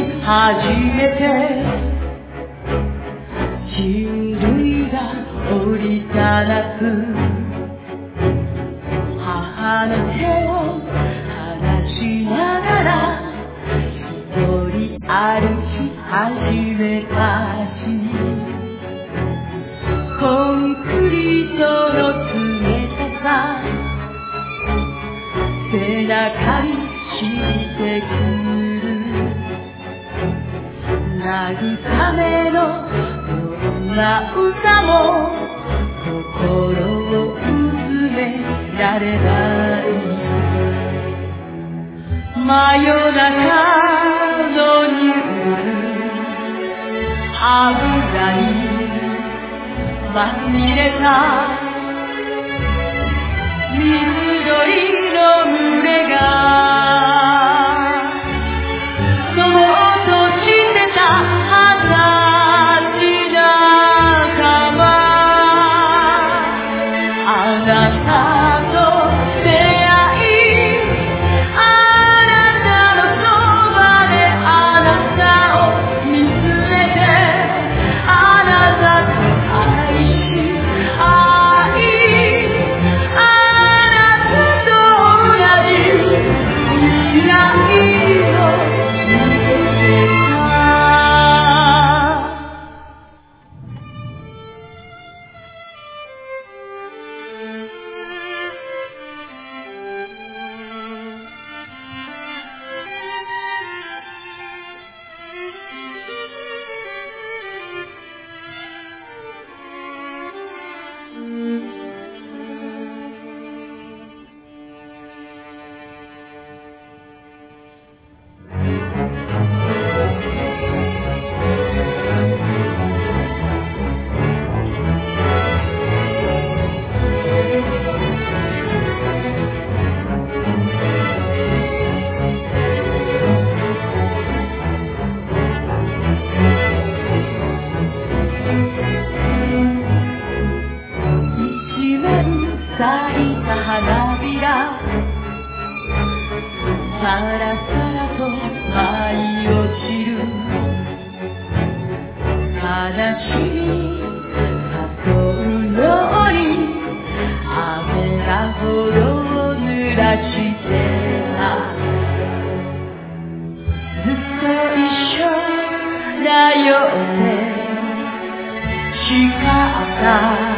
初めて人類が降りた夏、母の手を離しながら一人歩き始めたし、コンクリートの冷たさ背中に染みてくる、慰めのような歌も心をうずめられない。真夜中のニュー油にまみれた水鳥の群れがそっとしてた二十歳仲間、あなたと出会い、あなたのそばであなたを見つめて、あなたと愛し愛、あなたと同じ未来を見せた。咲いた花びらさらさらと舞い落ちる、悲しみ誘うように雨がほど濡らしてた。ずっと一緒だよって誓った